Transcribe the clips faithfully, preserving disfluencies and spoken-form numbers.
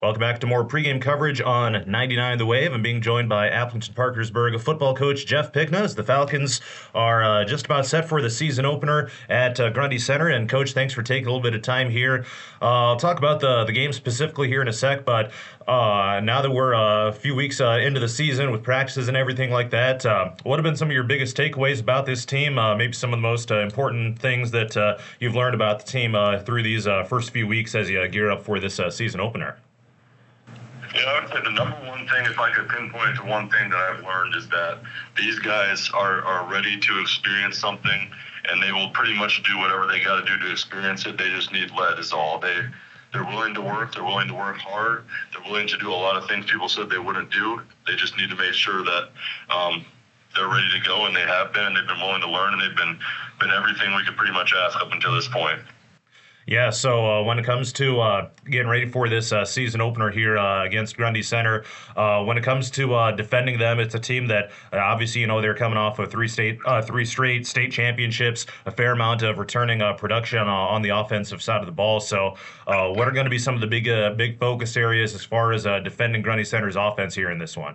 Welcome back to more pregame coverage on ninety-nine The Wave. I'm being joined by Appleton Parkersburg football coach Jeff Pickna as the Falcons are uh, just about set for the season opener at uh, Grundy Center. And Coach, thanks for taking a little bit of time here. Uh, I'll talk about the, the game specifically here in a sec, but uh, now that we're uh, a few weeks uh, into the season with practices and everything like that, uh, what have been some of your biggest takeaways about this team? Uh, maybe some of the most uh, important things that uh, you've learned about the team uh, through these uh, first few weeks as you uh, gear up for this uh, season opener? Yeah, I would say the number one thing, if I could pinpoint to one thing that I've learned, is that these guys are, are ready to experience something, and they will pretty much do whatever they got to do to experience it. They just need lead is all. They, they're willing to work. They're willing to work hard. They're willing to do a lot of things people said they wouldn't do. They just need to make sure that um, they're ready to go, and they have been. They've been willing to learn, and they've been, been everything we could pretty much ask up until this point. Yeah, so uh, when it comes to uh, getting ready for this uh, season opener here uh, against Grundy Center, uh, when it comes to uh, defending them, it's a team that uh, obviously, you know, they're coming off of three state, uh, three straight state championships, a fair amount of returning uh, production uh, on the offensive side of the ball. So, uh, what are going to be some of the big, uh, big focus areas as far as uh, defending Grundy Center's offense here in this one?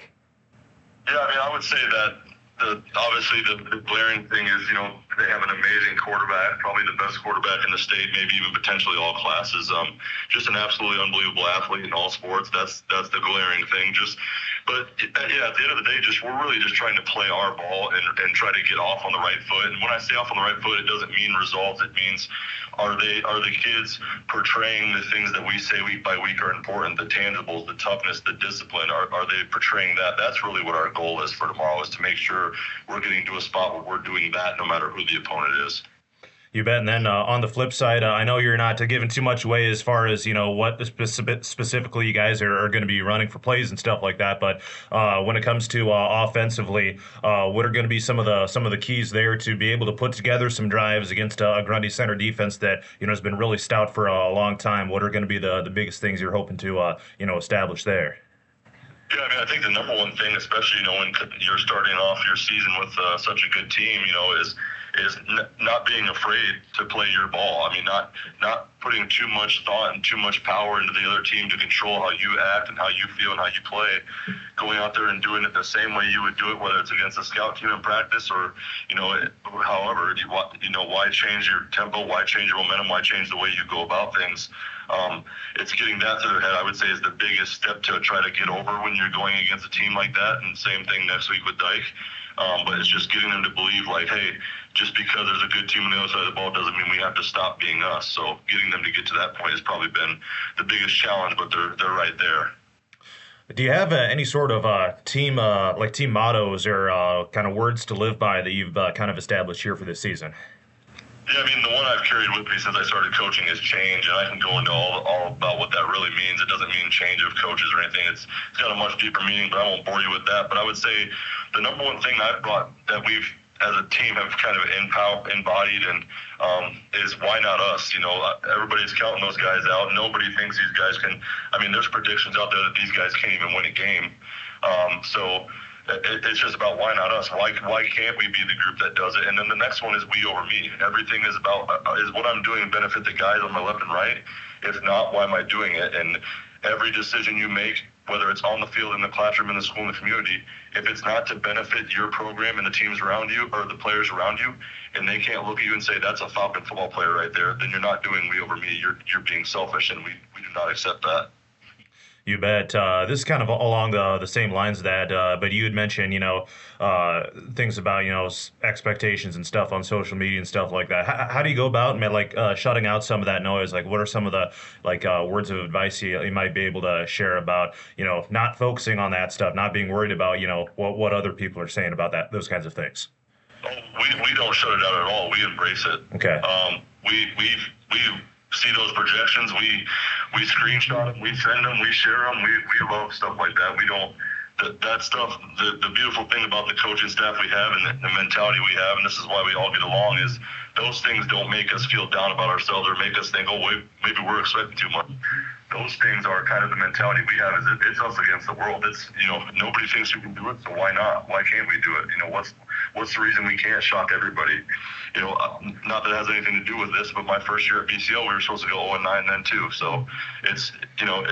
Yeah, I mean, I would say that. The, obviously, the, the glaring thing is, you know, they have an amazing quarterback, probably the best quarterback in the state, maybe even potentially all classes. Um, just an absolutely unbelievable athlete in all sports. That's that's the glaring thing. Just, but yeah, at the end of the day, just we're really just trying to play our ball and, and try to get off on the right foot. And when I say off on the right foot, it doesn't mean results. It means are they are the kids portraying the things that we say week by week are important, the tangibles, the toughness, the discipline. Are are they portraying that? That's really what our goal is for tomorrow, is to make sure we're getting to a spot where we're doing that no matter who the opponent is. You bet. And then uh, on the flip side, uh, I know you're not uh, giving too much away as far as, you know, what specific, specifically you guys are, are going to be running for plays and stuff like that. But uh, when it comes to uh, offensively, uh, what are going to be some of the some of the keys there to be able to put together some drives against a Grundy Center defense that, you know, has been really stout for a long time? What are going to be the, the biggest things you're hoping to, uh, you know, establish there? Yeah, I mean, I think the number one thing, especially, you know, when you're starting off your season with uh, such a good team, you know, is is n- not being afraid to play your ball. I mean, not not putting too much thought and too much power into the other team to control how you act and how you feel and how you play. Going out there and doing it the same way you would do it, whether it's against a scout team in practice or, you know, it, however, you, you know, why change your tempo, why change your momentum, why change the way you go about things. Um, it's getting that to their head, I would say, is the biggest step to try to get over when you're going against a team like that. And same thing next week with Dyke. Um, but it's just getting them to believe, like, hey, just because there's a good team on the other side of the ball doesn't mean we have to stop being us. So getting them to get to that point has probably been the biggest challenge, but they're they're right there. Do you have uh, any sort of uh, team, uh, like team mottos or uh, kind of words to live by that you've uh, kind of established here for this season? Yeah, I mean, the one I've carried with me since I started coaching is change, and I can go into all, all about what that really means. It doesn't mean change of coaches or anything. It's, it's got a much deeper meaning, but I won't bore you with that. But I would say the number one thing I've brought that we've, as a team, have kind of empower, embodied and um, is why not us? You know, everybody's counting those guys out. Nobody thinks these guys can. I mean, there's predictions out there that these guys can't even win a game. Um, so it's just about why not us? Why why can't we be the group that does it? And then the next one is we over me. Everything is about uh, is what I'm doing benefit the guys on my left and right? If not, why am I doing it? And every decision you make, whether it's on the field, in the classroom, in the school, in the community, if it's not to benefit your program and the teams around you or the players around you, and they can't look at you and say that's a Falcon football player right there, then you're not doing we over me. You're you're being selfish, and we we do not accept that. You bet. Uh, this is kind of along the the same lines of that, uh, but you had mentioned, you know, uh, things about, you know, expectations and stuff on social media and stuff like that. How, how do you go about, like, uh, shutting out some of that noise? Like, what are some of the, like, uh, words of advice you, you might be able to share about, you know, not focusing on that stuff, not being worried about, you know, what, what other people are saying about that, those kinds of things? Oh, we, we don't shut it out at all. We embrace it. Okay. Um, we, we, we, see those projections, we we screenshot them, we send them, we share them, we, we love stuff like that. We don't, that, that stuff, the, the beautiful thing about the coaching staff we have and the, the mentality we have, and this is why we all get along, is those things don't make us feel down about ourselves or make us think, oh, wait, maybe we're expecting too much. Those things are kind of the mentality we have, is it, it's us against the world. It's, you know, nobody thinks we can do it, so why not? Why can't we do it? You know, what's what's the reason we can't shock everybody? You know, not that it has anything to do with this, but my first year at B C L, we were supposed to go oh and nine then too. So it's, you know, it,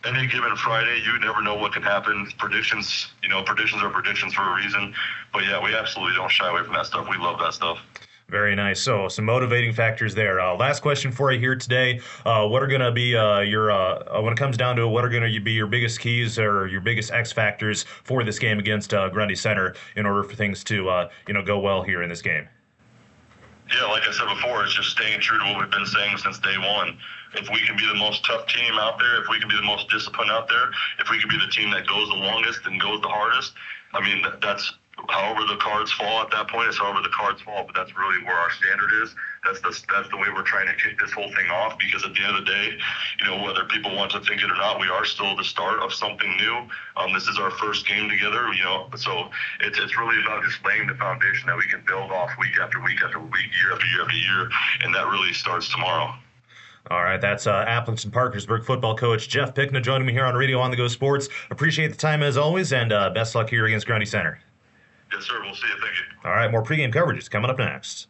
any given Friday, you never know what can happen. Predictions, you know, predictions are predictions for a reason. But yeah, we absolutely don't shy away from that stuff. We love that stuff. Very nice. So some motivating factors there. Uh, last question for you here today. Uh, what are going to be uh, your, uh, when it comes down to it, what are going to be your biggest keys or your biggest X factors for this game against uh, Grundy Center in order for things to, uh, you know, go well here in this game? Yeah, like I said before, it's just staying true to what we've been saying since day one. If we can be the most tough team out there, if we can be the most disciplined out there, if we can be the team that goes the longest and goes the hardest, I mean, that, that's however the cards fall at that point, it's however the cards fall, but that's really where our standard is. That's the, that's the way we're trying to kick this whole thing off, because at the end of the day, you know, whether people want to think it or not, we are still the start of something new. Um, this is our first game together, you know, so it's, it's really about just laying the foundation that we can build off week after week after week, year after year after year, and that really starts tomorrow. All right, that's uh, Appleton Parkersburg football coach Jeff Pickna joining me here on Radio On The Go Sports. Appreciate the time as always, and uh, best luck here against Grundy Center. Yes, sir. We'll see you. Thank you. All right, more pregame coverage is coming up next.